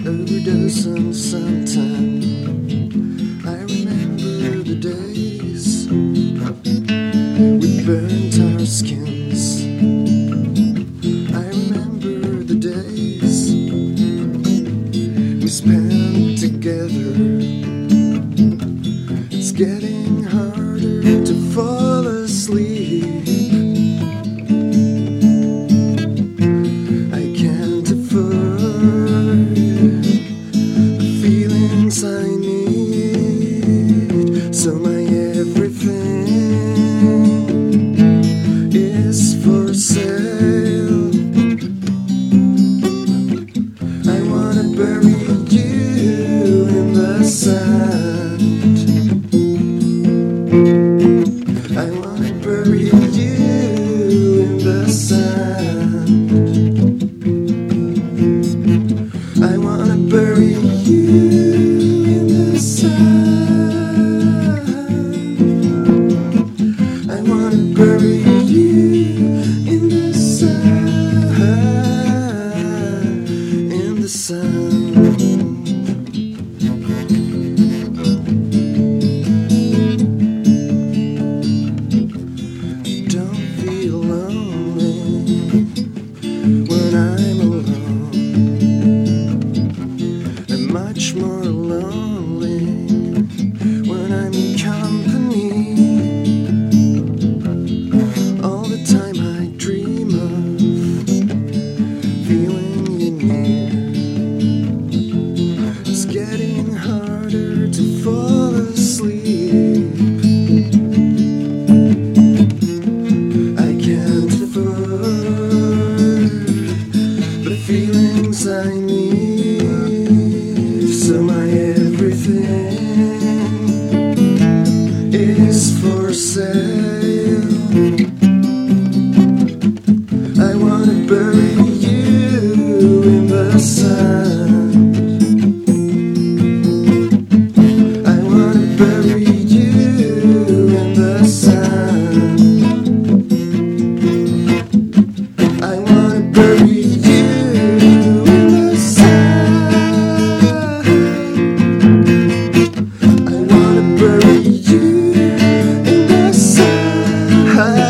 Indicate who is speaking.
Speaker 1: overdose on suntan. I remember the days we burnt our skins. I remember the days we spent together. It's getting harder to fall asleep. I can't afford the feelings I need, so my everything is for sale. I wanna bury you in the sand. I wanna bury you in the sand. I wanna bury you in the sand. I wanna bury you in the sand. In the sand. Don't feel lonely when I'm alone. I'm much more lonely when I'm in company. All the time I dream of feeling you near. It's getting harder to fall asleep. I can't afford the feelings I need, so my everything is for sale. I wanna bury you in the sand. I wanna bury you in the sand. I wanna bury you in the sand. I wanna bury you in the sand.